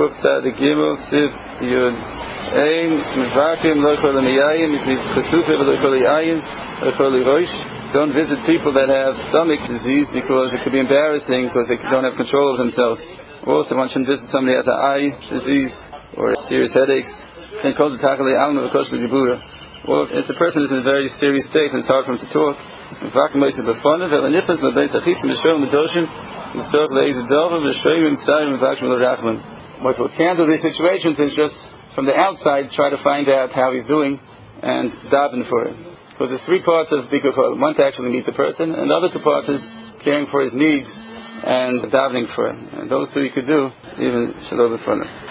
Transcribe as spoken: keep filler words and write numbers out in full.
Kuf Tzadik Gimel Sif Yud Ein Mevakim Lo Yechol Miyayin Mipnei Chesufa Lo Yechol Yayin Lo Yechol Rosh. Don't visit people that have stomach disease because it could be embarrassing because they don't have control of themselves. Also, one shouldn't visit somebody who has an eye disease or serious headaches. And called the Takali Alma V'Kosh B'Jibura. Well, if the person is in a very serious state and it's hard for him to talk, what to handle these situations is just from the outside try to find out how he's doing and daven for him. Because there's three parts of Bikur Cholim. One to actually meet the person, and the other two parts is caring for his needs and davening for him. And those two you could do even Shalom B'Fronim.